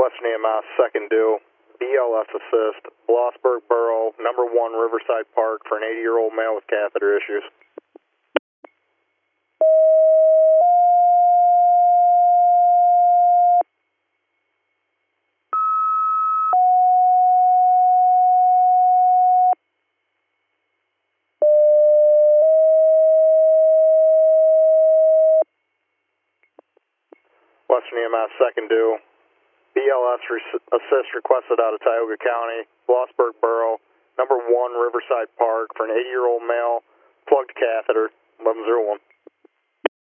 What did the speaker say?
Western EMS, second due, BLS assist, Blossburg Borough, number 1 Riverside Park for an 80-year-old male with catheter issues. Western EMS, second due, BLS assist requested out of Tioga County, Blossburg Borough, number 1 Riverside Park for an 80-year-old male, plugged catheter, 1101.